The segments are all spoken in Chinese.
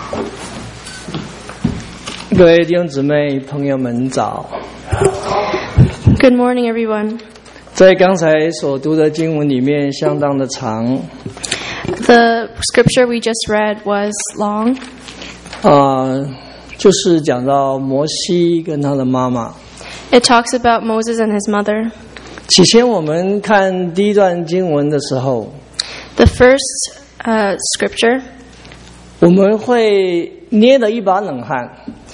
各位弟兄姊妹朋友们早。 Good morning, everyone. 在刚才所读的经文里面相当的长。 The scripture we just read was long. 就是讲到摩西跟他的妈妈。 It talks about Moses and his mother. 起先我们看第一段经文的时候， The first scripture, 我们会捏了一把冷汗。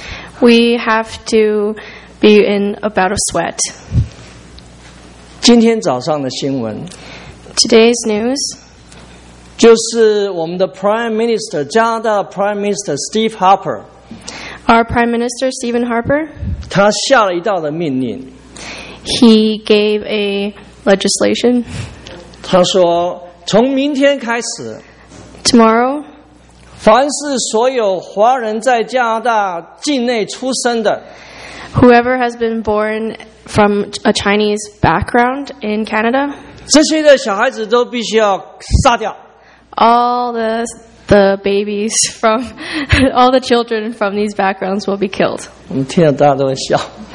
we have to be in a bout of sweat. 今天早上的新闻 Today's news 就是我们的 Prime Minister 加拿大 Prime Minister Steve Harper， our Prime Minister Stephen Harper, 他下了一道的命令。 he gave a legislation. 他说，从明天开始， Tomorrow, 凡是所有华人在加拿大境内出生的， whoever has been born from a Chinese background in Canada, 这些的小孩子都必须要杀掉。 all the babies from all the children from these backgrounds will be killed. 我们听了大家都会笑，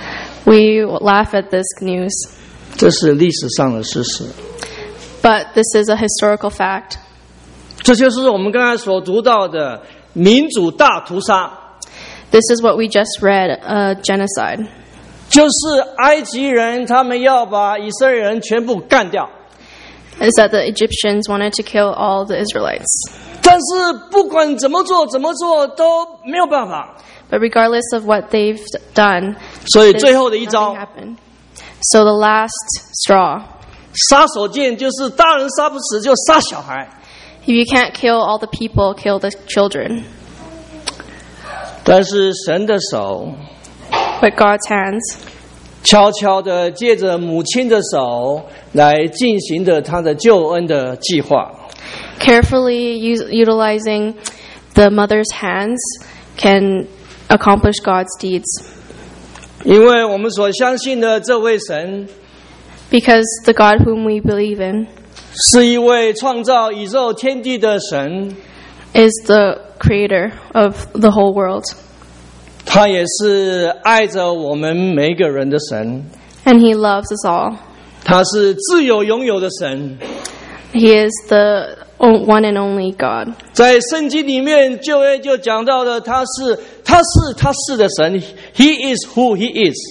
We laugh at this news, 这是历史上的事实。 but this is a historical fact. 这就是我们刚才所读到的民族大屠杀， This is what we just read, genocide. 就是埃及人他们要把以色列人全部干掉。 Is that the Egyptians wanted to kill all the Israelites. 但是不管怎么做都没有办法， But regardless of what they've done, 所以最后的一 nothing 招 happened. So the last straw, 杀手锏就是大人杀不死就杀小孩。 if you can't kill all the people, kill the children. 但是神的手 But God's hands 悄悄地借着母亲的手来进行着他的救恩的计划。 carefully utilizing the mother's hands can accomplish God's deeds. 因为我们所相信的这位神 Because the God whom we believe in 是一位创造宇宙天地的神， is the creator of the whole world. 他也是爱着我们每一个人的神， And he loves us all. 他是自有永有的神。 He is the one and only God. 在圣经里面旧约就讲到了他是的神， He is who He is。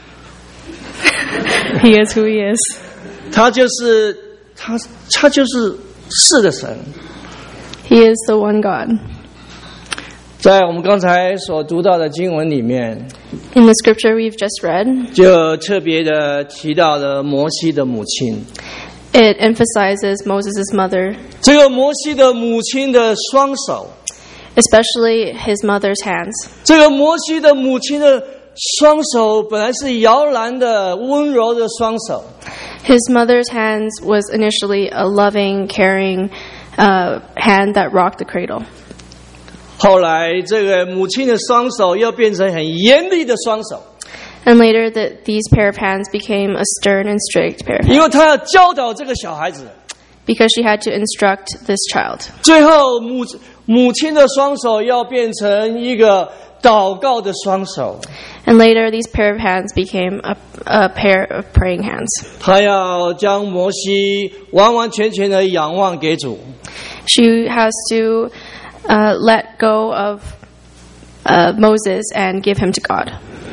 He is who he is. 他就是是的神。 He is the one God. 在我们刚才所读到的经文里面， In the scripture we've just read, 就特别的提到了摩西的母亲。 it emphasizes Moses' mother, 这个摩西的母亲的双手， especially his mother's hands. 这个摩西的母亲的双手本来是摇篮的温柔的双手， His mother's hands was initially a loving, caring hand that rocked the cradle. 后来这个母亲的双手又变成很严厉的双手， And later these pair of hands became a stern and strict pair of 因 hands 为她要教导这个小孩子。 because she had to instruct this child. 最后母亲的双手要变成一个祷告的双手， And later these pair of hands became a pair of praying hands. 她要将摩西完完全全的仰望给主。 She has to let go of Moses and give him to God.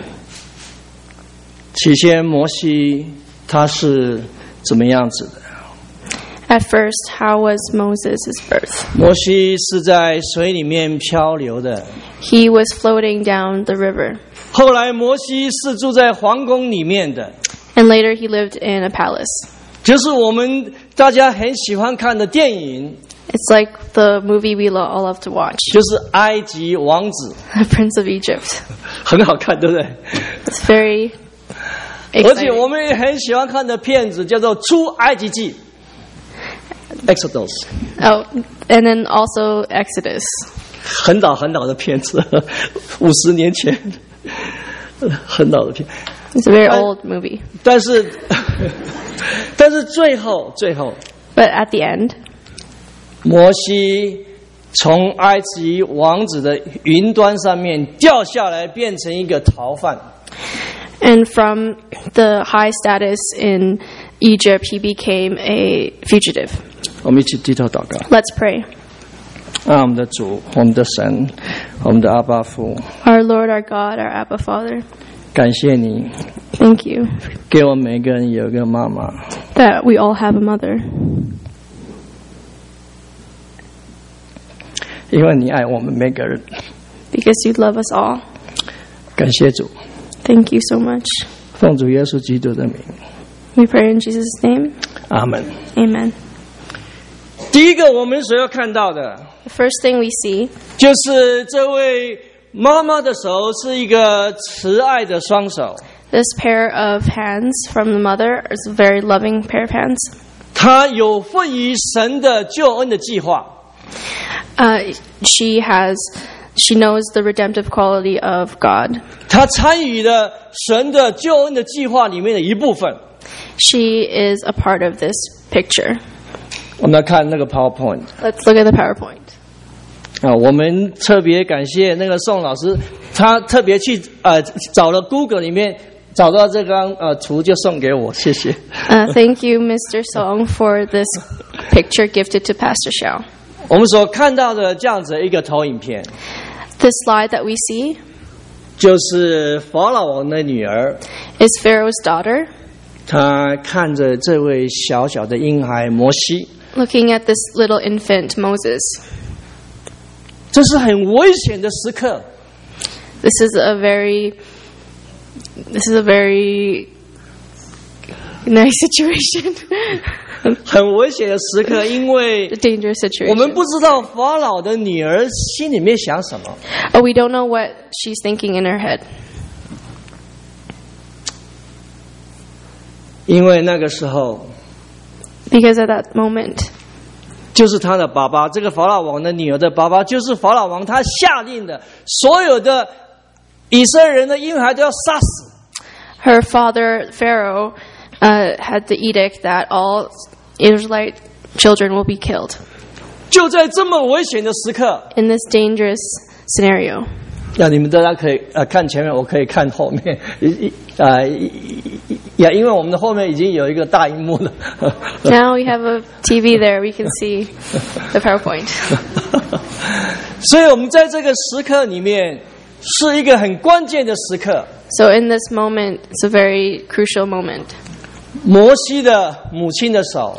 起先摩西他是怎么样子的？ At first, how was Moses' birth? 摩西是在水里面漂流的， He was floating down the river. 后来摩西是住在皇宫里面的， And later he lived in a palace. 就是我们大家很喜欢看的电影， It's like the movie we all love to watch, 就是埃及王子， The Prince of Egypt. 很好看，对不对？ It's very 而且 exciting. 我们也很喜欢看的片子叫做《出埃及记》（Exodus）， Oh, and then also Exodus. 很早的片子，50年前，很老的片。 It's a very old movie. 但是最后， But at the end, 摩西从埃及王子的云端上面掉下来，变成一个逃犯。 And from the high status in Egypt, he became a fugitive. 我们一起低头祷告。 Let's pray. 我们的主，我们的神，我们的阿爸父， Our Lord, our God, our Abba Father, 感谢你 thank you 给我们每个人有一个妈妈， that we all have a mother. 因为你爱我们每个人。 Because you love us all. 感谢主， Thank you so much. 奉主耶稣基督的名， We pray in Jesus' name. 阿门。 Amen. 第一个我们所要看到的， The first thing we see 就是这位妈妈的手是一个慈爱的双手， this pair of hands from the mother is a very loving pair of hands. 她有份于神的救恩的计划。 She knows the redemptive quality of God. 她参与了神的救恩的计划里面的一部分。 She is a part of this picture. 我们来看那个 PowerPoint。 Let's look at the PowerPoint. 我们特别感谢那个宋老师，他特别去找了 Google 里面找到这张图就送给我，谢谢。 Thank you, Mr. Song, for this picture gifted to Pastor Xiao. 我们所看到的这样子一个投影片， The slide that we see 就是法老王的女儿， is Pharaoh's daughter 她看着这位小小的婴孩摩西， looking at this little infant Moses. 这是很危险的时刻。 This is a very nice situation. 很危险的时刻，因为 A dangerous situation. 我们不知道法老的女儿心里面想什么。 Oh, we don't know what she's thinking in her head. 因为那个时候 Because at that moment, 就是他的爸爸，这个法老王的女儿的爸爸，就是法老王，他下令的所有的以色列人的婴孩都要杀死。 her father, Pharaoh, had the edict that all Israelite children will be killed. 就在这么危险的时刻， In this dangerous scenario. 你们大家可以看前面，我可以看后面，因为我们的后面已经有一个大荧幕了。 Now we have a TV there. We can see the PowerPoint. 所以我们在这个时刻里面是一个很关键的时刻。 So in this moment, it's a very crucial moment. 摩西的母亲的手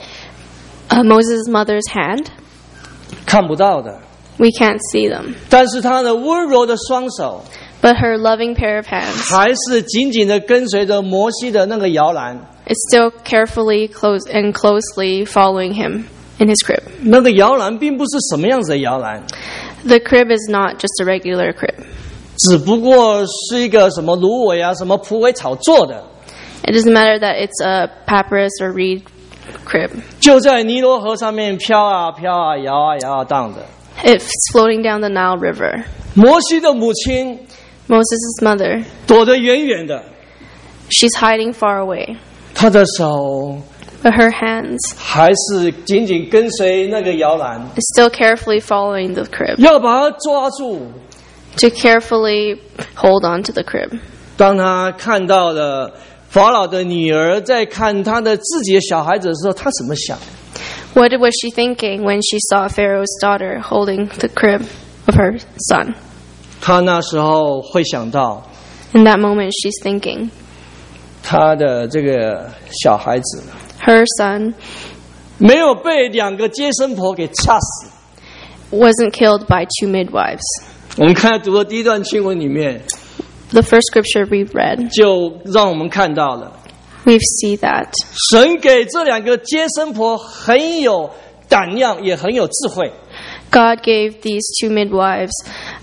Moses' mother's hand, 看不到的， we can't see them. 但是她的温柔的双手 But her loving pair of hands 还是紧紧的跟随着摩西的那个摇篮。 is still carefully closely following him in his crib. 那个摇篮并不是什么样子的摇篮， The crib is not just a regular crib. 只不过是一个什么芦苇什么蒲苇草做的， It doesn't matter that it's a papyrus or reed crib. 就在尼罗河上面飘啊飘啊，摇啊摇啊荡的。 It's floating down the Nile River. 摩西的母亲 Moses' mother, 躲得远远的， she's hiding far away. 她的手 But her hands 还是紧紧跟随那个摇篮， is still carefully following the crib, 要把它抓住。 to carefully hold on to the crib. 当她看到了法老的女儿在看她的自己的小孩子的时候，她怎么想？ What was she thinking when she saw Pharaoh's daughter holding the crib of her son? 她那时候会想到 In that moment, she's thinking, 她的这个小孩子 her son 没有被2个接生婆给掐死。 wasn't killed by 2 midwives. 我们看读的第一段经文里面， The first scripture we've read, 就让我们看到了 we see that 神给这2个接生婆很有胆量，也很有智慧。 God gave these 2 midwives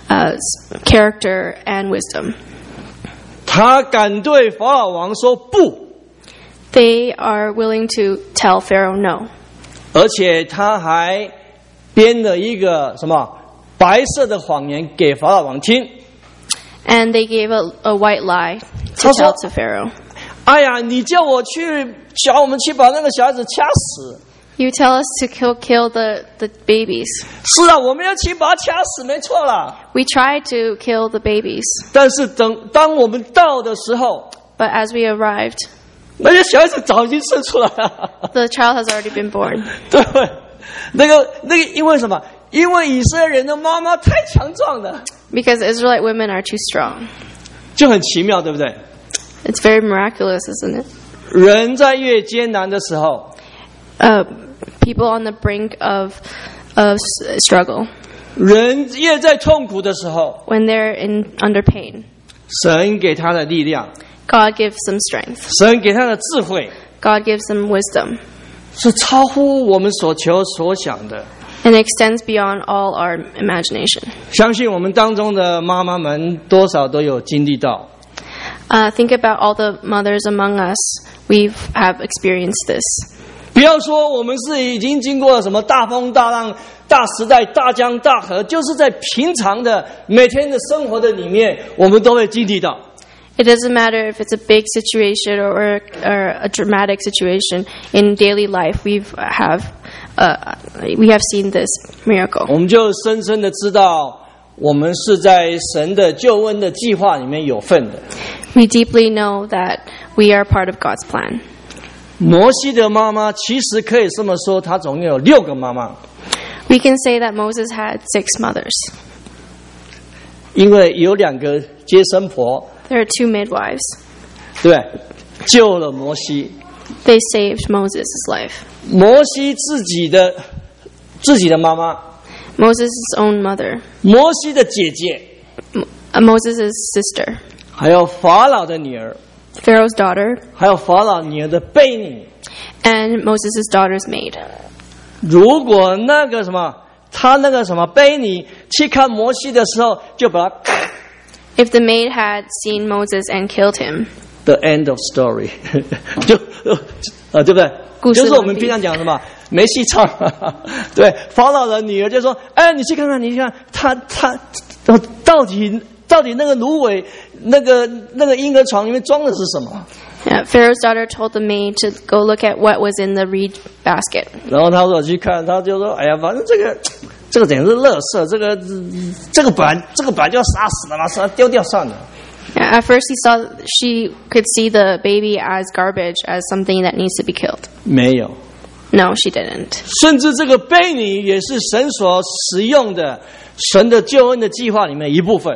character and wisdom. 他敢对法老王说不， They are willing to tell Pharaoh no. 而且他还编了一个什么白色的谎言给法老王听。 And they gave a white lie to 他说， tell to Pharaoh. 哎呀，你叫我们去把那个小孩子掐死， You tell us to kill the babies. 是啊，我们要去把它掐死，没错啦。 We try to kill the babies, 但是当我们到的时候， but as we arrived, 那些小孩子早已经生出来了。 the child has already been born. 对，那个，因为什么？因为以色列人的妈妈太强壮了， Because Israelite women are too strong. 就很奇妙，对不对？ It's very miraculous, isn't it? 人在越艰难的时候， People on the brink of struggle, 人越在痛苦的时候， when they're under pain, 神给他的力量， God gives them strength. 神给他的智慧， God gives them wisdom, 是超乎我们所求所想的。 and extends beyond all our imagination. 相信我们当中的妈妈们多少都有经历到。 Think about all the mothers among us. We have experienced this. 不要说我们是已经经过了什么大风大浪、大时代、大江大河，就是在平常的每天的生活的里面，我们都会经历到。 It doesn't matter if it's a big situation or a dramatic situation in daily life. We have seen this miracle. 我们就深深的知道，我们是在神的救恩的计划里面有份的。 We deeply know that we are part of God's plan. 摩西的妈妈其实可以这么说，她总共有6个妈妈， We can say that Moses had 6 mothers. 因为有2个接生婆， There are 2 midwives. 对不对？救了摩西。 They saved Moses' life. 摩西自己的妈妈， Moses' own mother. 摩西的姐姐， Moses' sister. 还有法老的女儿， Pharaoh's daughter. 还有法老女儿的婢女。 And Moses' daughter's maid. 如果那个什么，他那个什么婢女去看摩西的时候，就把他 If the maid had seen Moses and killed him, the end of story 就对不对？ 故事完毕就是我们平常讲什么没戏唱。对，法老的女儿就说：“哎，你去看看，你看他到底那个芦苇那个婴儿床里面装的是什么？” Pharaoh's daughter told the maid to go look at what was in the reed basket. 然后他说去看，他就说：“哎呀，反正这个简直是垃圾，这个本来就要杀死的嘛，把它丢掉算了。” At first, she could see the baby as garbage, as something that needs to be killed. 没有， No, she didn't. 甚至这个婢女也是神所使用的神的救恩的计划里面一部分。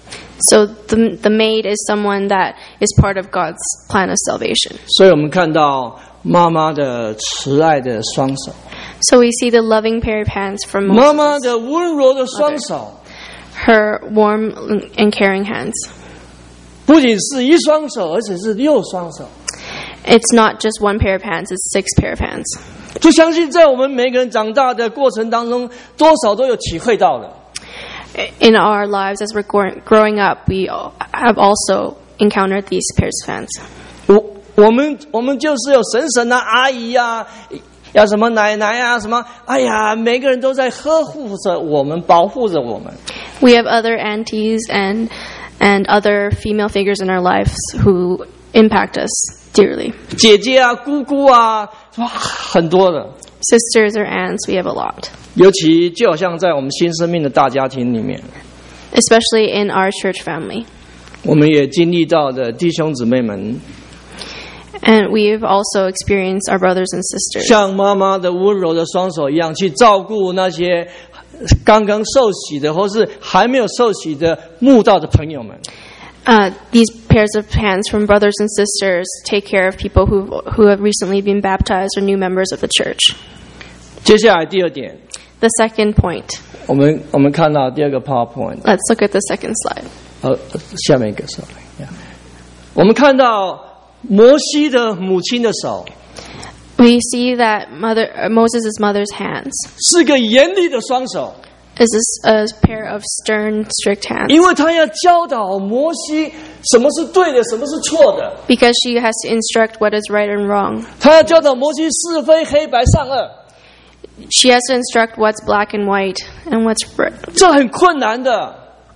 So the maid is someone that is part of God's plan of salvation. 所以我们看到妈妈的慈爱的双手， So we see the loving pair of hands from 妈妈 Moses, 的温柔的双手， her warm and caring hands. 不仅是一双手，而且是6双手。 It's not just one pair of hands, it's 6 pair of hands. 就相信在我们每个人长大的过程当中，多少都有体会到了。 In our lives, as we're growing up, we have also encountered these pairs of hands. 我们就是有婶啊、阿姨啊，要什么奶奶啊，什么，哎呀，每个人都在呵护着我们，保护着我们。 We have other aunties and other female figures in our lives who impact us dearly. 姐姐啊、姑姑啊，哇，很多的。 Sisters or aunts, we have a lot. 尤其就好像在我们新生命的大家庭里面， Especially in our church family. 我们也经历到的弟兄姊妹们， And we've also experienced our brothers and sisters. 像妈妈的温柔的双手一样，去照顾那些刚刚受洗的或是还没有受洗的慕道的朋友们。 These pairs of hands from brothers and sisters take care of people who have recently been baptized or new members of the church. 接下来第2点， The second point. 我们看到第2个 PowerPoint， Let's look at the second slide. 下面一个 sorry， 我们看到摩西的母亲的手 We see that Moses' mother's hands 是个严厉的双手， is a pair of stern, strict hands. 因为他要教导摩西什么是对的，什么是错的。 Because she has to instruct what is right and wrong. 他要教导摩西是非黑白善恶， She has to instruct what's black and white and what's red. 这很困难的，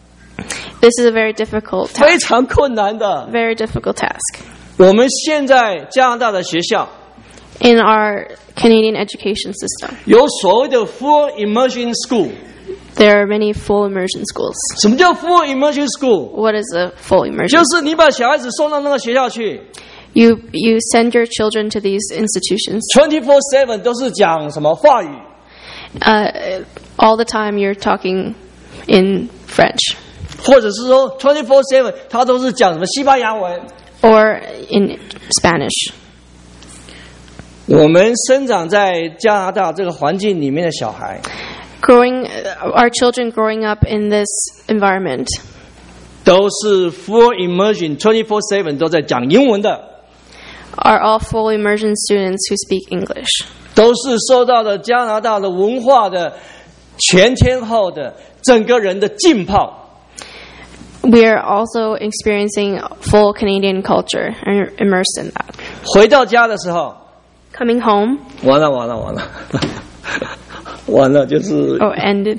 This is a very difficult 非 task. 常困难的。 Very difficult task. 我们现在加拿大的学校， In our Canadian education system, 有所谓的 full immersion school。 there are many full immersion schools. 什么叫 full immersion school？ What is a full immersion? 就是你把小孩子送到那个学校去 You send your children to these institutions. ，24/7都是讲什么话语， All the time you're talking in French 或者是说 24/7他都是讲什么西班牙文。 or in Spanish. 我们生长在加拿大这个环境里面的小孩， Our children growing up in this environment 都是 full immersion 24/7都在讲英文的， are all full immersion students who speak English. 都是受到了加拿大的文化的全天候的整个人的浸泡。 We are also experiencing full Canadian culture and immersed in that. 回到家的时候， Coming home, 完了，完了，就是 ended.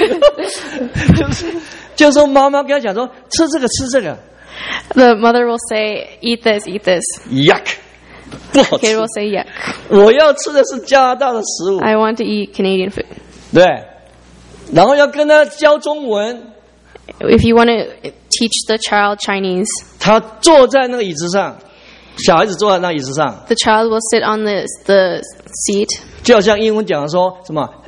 就是说妈妈跟他讲说吃这个吃这个 The mother will say, eat this, eat this. ，yuck， 不好 Kid 吃 will。say, yuck. 我要吃的是加拿大的食物， I want to eat Canadian food. 对，然后要跟他教中文。 If you want to teach the child Chinese, 他坐在那个椅子上，小孩子坐在那椅子上， the child will sit on the seat. 就好像英文讲的说什么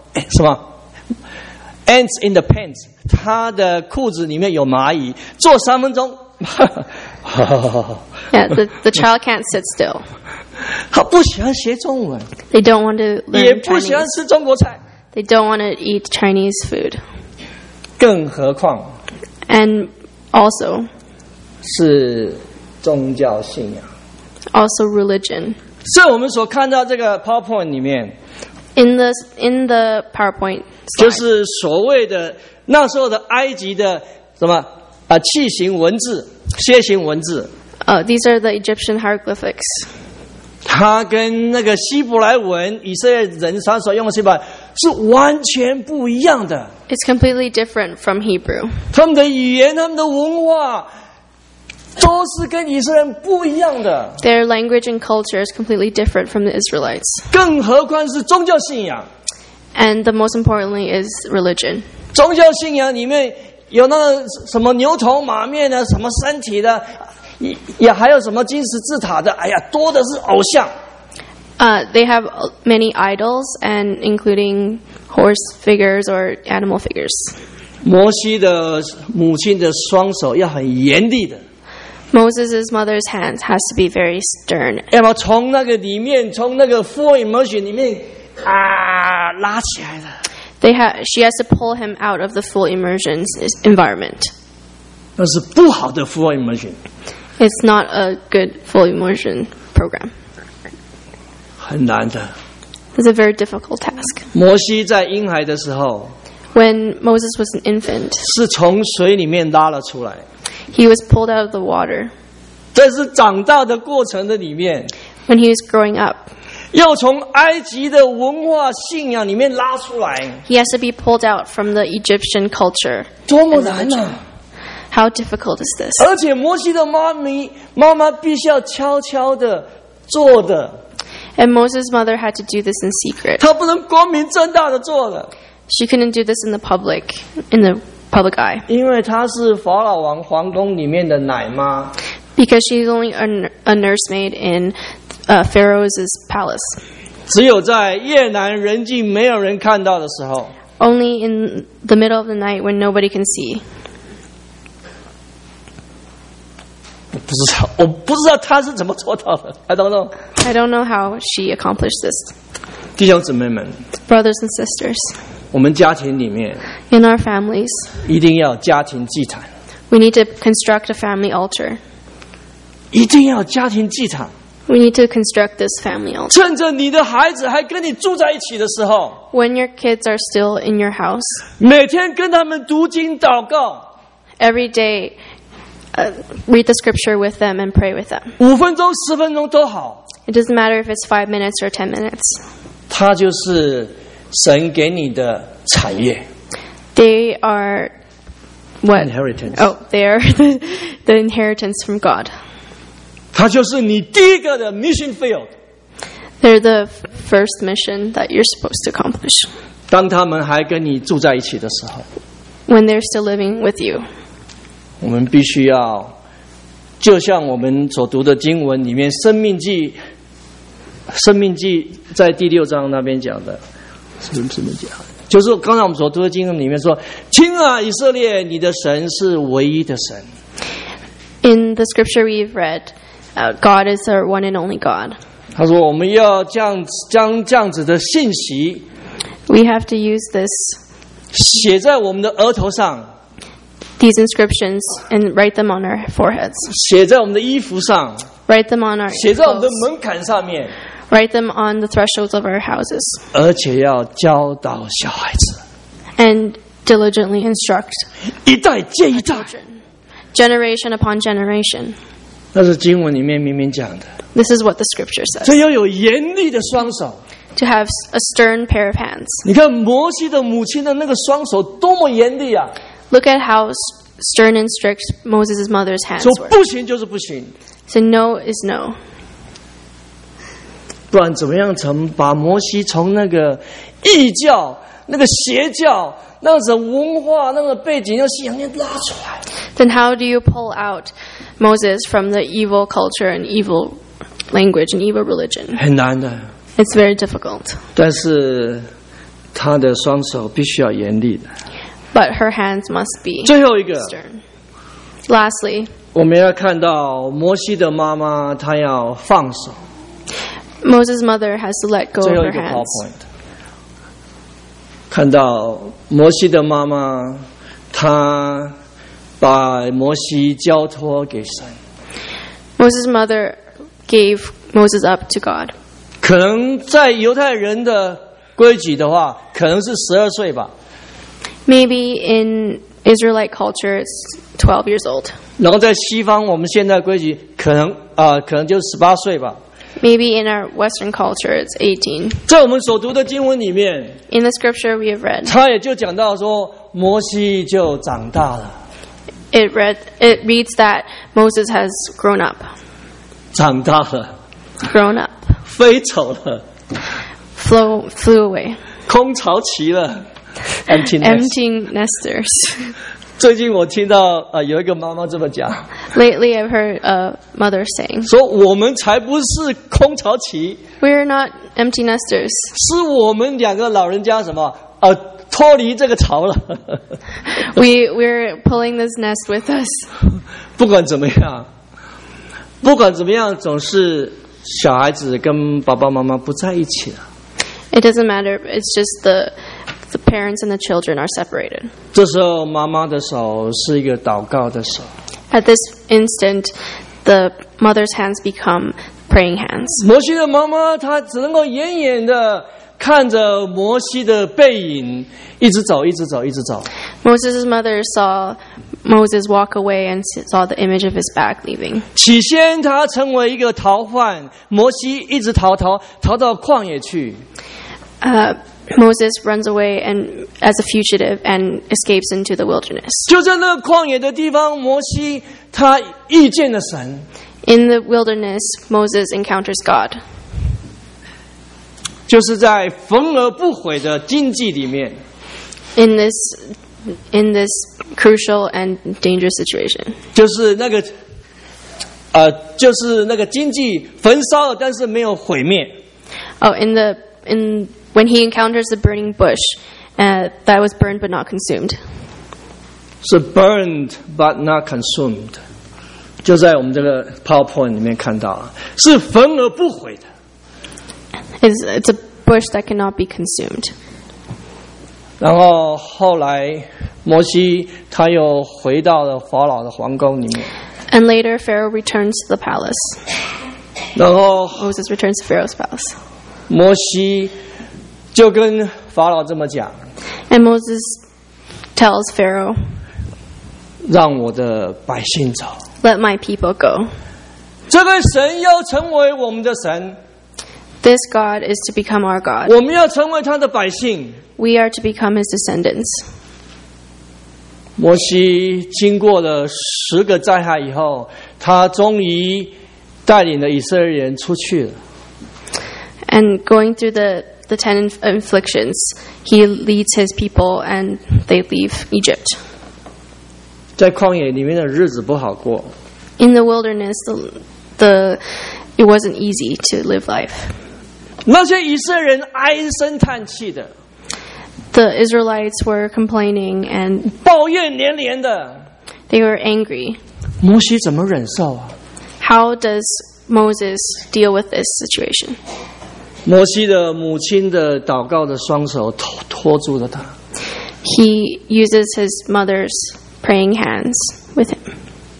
，ants in the pants， 他的裤子里面有蚂蚁，坐3分钟。 Yeah, the child can't sit still. 他不喜欢学中文， They don't want to 也 learn 不喜欢 Chinese. 吃中国菜， They don't want to eat Chinese food. 更何况 And also 是宗教信仰。 also religion. 所以我们所看到这个 PowerPoint 里面， In the PowerPoint 就 slide, 是所谓的那时候的埃及的什么器形文字、楔形文字， these are the Egyptian hieroglyphics. 它跟那个希伯来文以色列人他所用的希伯来是完全不一样的。 It's completely different from Hebrew. 他们的语言、他们的文化都是跟以色列人不一样的， Their language and culture is completely different from the Israelites. 更何况是宗教信仰。 And the most importantly is religion. 宗教信仰里面有那个什么牛头马面的，什么身体的，也还有什么金石字塔的，哎呀，多的是偶像。 They have many idols, and including horse figures or animal figures. 摩西的母亲的双手要很严厉的， Moses' mother's hands has to be very stern. 要么从那个里面，从那个 full immersion 里面拉起来的。 She has to pull him out of the full immersion environment. 那是不好的 full immersion， It's not a good full immersion program. 很难的。 It's a very difficult task. 摩西在婴孩的时候 When Moses was an infant, 是从水里面拉了出来， he was pulled out of the water. 但是长大的过程的里面， When he was growing up, 又从埃及的文化信仰里面拉出来， he has to be pulled out from the Egyptian culture. 多么难啊！ How difficult is this? 而且摩西的妈妈必须要悄悄的做的， And Moses' mother had to do this in secret. 她不能光明正大的做的， She couldn't do this in the public eye, 因为她是法老王皇宫里面的奶妈。 because she's only a nursemaid in Pharaoh's palace. 只有在夜阑人静、没有人看到的时候， Only in the middle of the night when nobody can see. 我不知道她是怎么做到的。I don't know。 I don't know how she accomplished this. 弟兄姊妹们， Brothers and sisters, 我们家庭里面 in our families, 一定要有家庭祭坛， we need to construct a family altar. 一定要有家庭祭坛。 We need to construct this family altar. 趁着你的孩子还跟你住在一起的时候， When your kids are still in your house, 每天跟他们读经祷告， every day, read the scripture with them and pray with them. 5分钟、10分钟都好。 It doesn't matter if it's 5 minutes or 10 minutes. 它就是神给你的产业 They are what? inheritance。 Oh, they are the inheritance from God. 它就是你第一个的 mission field。 They're the first mission that you're supposed to accomplish 当他们还跟你住在一起的时候， when they're still living with you. 我们必须要，就像我们所读的经文里面，《申命记》在第6章那边讲的，什么讲？就是刚才我们所读的经文里面说：“听啊，以色列，你的神是唯一的神。” In the scripture we've read, God is our one and only God. 他说：“我们要将这样子的信息 We have to use this 写在我们的额头上， these inscriptions and write them on our foreheads, 写在我们的衣服上， write them on our 写在我们的 clothes, 门槛上面， write them on the thresholds of our houses, 而且要教导小孩子， and diligently instruct 一代接一代。” generation upon generation. 那是经文里面明明讲的。 This is what the scripture 所 says. 以要有严厉的双手。 To have a stern pair of hands. 你看摩西的母亲的那个双手多么严厉啊！ Look at how stern and strict Moses' mother's hands 说 were. 不行就是不行， So no is no. 不然怎么样把摩西从那个异教、那个邪教、那种文化、那个背景、那个信仰里面拉出来？ Then how do you pull out Moses from the evil culture and evil language and evil religion? 很难的。 It's very difficult. 但是他的双手必须要严厉的。 But her hands must be 最后一个， stern. Lastly, 我们要看到摩西的妈妈，她要放手。 Moses' mother has to let go 最 of 后一 her 个 hands. PowerPoint， 看到摩西的妈妈，她把摩西交托给神。 Moses' mother gave Moses up to God. 可能在犹太人的规矩的话，可能是12岁吧。 Maybe in Israelite culture, it's 12 years old. 然后在西方，我们现在规矩可能就18岁吧。 Maybe in our Western culture, it's 18. 在我们所读的经文里面， In the scripture we have read, 他也就讲到说，摩西就长大了， it reads that Moses has grown up, 长大了， 飞走了， flew away, 空巢期了 ，empty nest。 empty nesters. 最近我听到有一个妈妈这么讲， Lately, I've heard a mother saying, 说我们才不是空巢期， "We're not empty nesters. 是我们2个老人家什么脱离这个巢了。 We're pulling this nest with us." 不管怎么样，总是小孩子跟爸爸妈妈不在一起了。 It doesn't matter. It's just the parents and the children are separated. 这时候妈妈的手是一个祷告的手。 At this instant, the mother's hands become praying hands. 摩西的妈妈她只能够远远的看着摩西的背影，一直走。 Moses' mother saw Moses walk away and saw the image of his back leaving. 起先他成为一个逃犯，摩西一直逃到旷野去。 Moses runs away and as a fugitive and escapes into the wilderness. 就在那个旷野的地方，摩西他遇见了神。 In the wilderness, Moses encounters God. 就是在焚而不毁的荆棘里面， In this crucial and dangerous situation. 就是那个荆棘焚烧了，但是没有毁灭。 When he encounters the burning bush, that was burned but not consumed. 是 burned but not consumed， 就在我们这个 PowerPoint 里面看到了，是焚而不毁的。 It's a bush that cannot be consumed. 然后后来摩西他又回到了法老的皇宫里面， And later, Pharaoh returns to the palace. 然后 Moses returns to Pharaoh's palace. 摩西就跟法老这么讲， And Moses tells Pharaoh, 让我的百姓走。 "Let my people go." 这个神要成为我们的神， This God is to become our God. 我们要成为他的百姓。 We are to become his descendants. 摩西经过了10个灾害以后，他终于带领了以色列人出去了。 And going through the 10 afflictions, he leads his people and they leave Egypt. 在旷野里面的日子不好过。 In the wilderness, it wasn't easy to live life. 那些以色列人唉声叹气的， The Israelites were complaining and 抱怨连连的， they were angry. 摩西怎么忍受啊？ How does Moses deal with this situation? 摩西的母亲的祷告的双手拖住了他， He uses his mother's praying hands with him.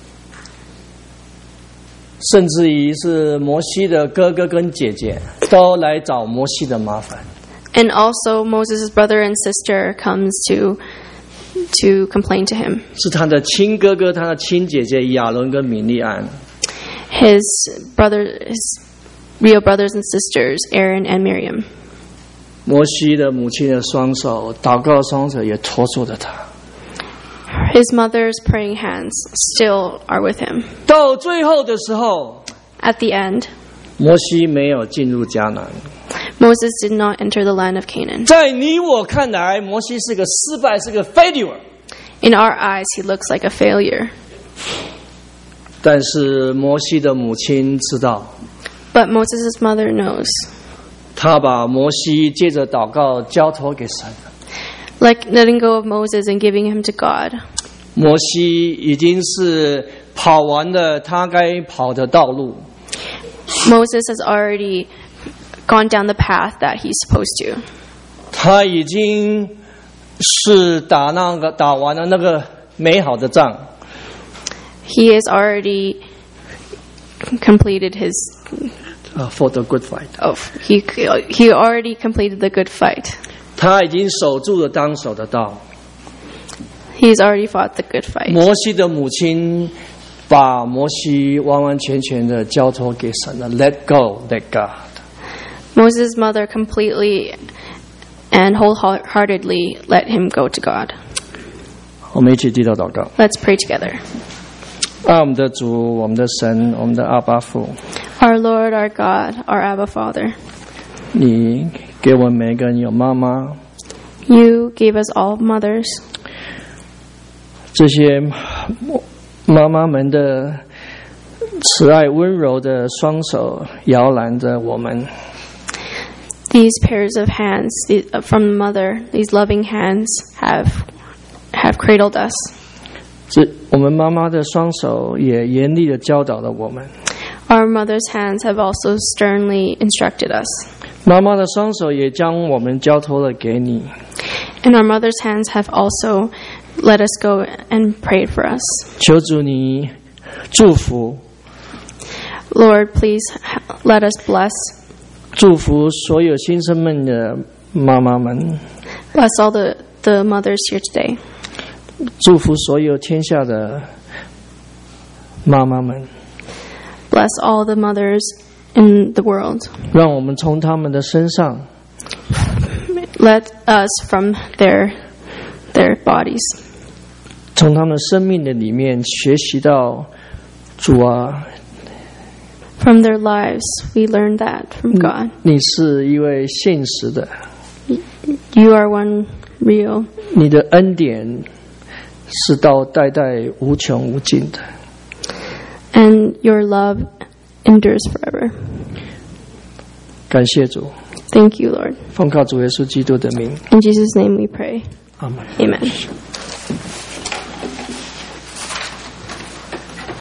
甚至于是摩西的哥哥跟姐姐都来找摩西的麻烦。 And also Moses' brother and sister comes to complain to him. 是他的亲哥哥、他的亲姐姐亚伦跟米利安。 His real brothers and sisters, Aaron and Miriam. 摩西的母亲的双手祷告的双手也拖住了他。 His mother's praying hands still are with him. 到最后的时候， At the end, 摩西没有进入迦南。 Moses did not enter the land of Canaan. 在你我看来，摩西是个失败，是个 failure。 In our eyes, he looks like a failure. 但是摩西的母亲知道， But Moses' mother knows. 他把摩西借着祷告交托给神。 Like letting go of Moses and giving him to God. 摩西已经是跑完了他该跑的道路， Moses has already gone down the path that he's supposed to. 他已经是打完了那个美好的仗。 He has already completed his. For the good fight， He already completed the good fight. 他已经守住了当守的道。 He's already fought the good fight. 摩西的母亲把摩西完完全全的交托给神了 ，Let go, let God。 Moses' mother completely and wholeheartedly let him go to God. 我们一起低头祷告。 Let's pray together. 爱我们的主，我们的神，我们的阿爸父， Our Lord, our God, our Abba Father, 你给我们每个人有妈妈， you gave us all mothers. 这些妈妈们的慈爱温柔的双手摇篮着我们。 These pairs of hands from the mother, these loving hands have cradled us. 我们妈妈的双手也严厉的教导了我们。 Our mother's hands have also sternly instructed us. 妈妈的双手也将我们交托了给你。 And our mother's hands have also let us go and prayed for us. 求主你祝福， Lord, please let us bless. 祝福所有新生们的妈妈们， Bless all the mothers here today. 祝福所有天下的妈妈们， Bless all the mothers in the world. 让我们从他们的身上 Let us from their bodies, 从他们生命的里面学习到主啊， from their lives, we learn that from God. 你是一位现实的， You are one real. 你的恩典是到代代无穷无尽的。 And your love endures forever. 感谢主， Thank you, Lord. 奉靠主耶稣基督的名， In Jesus' name we pray. 阿门。 Amen.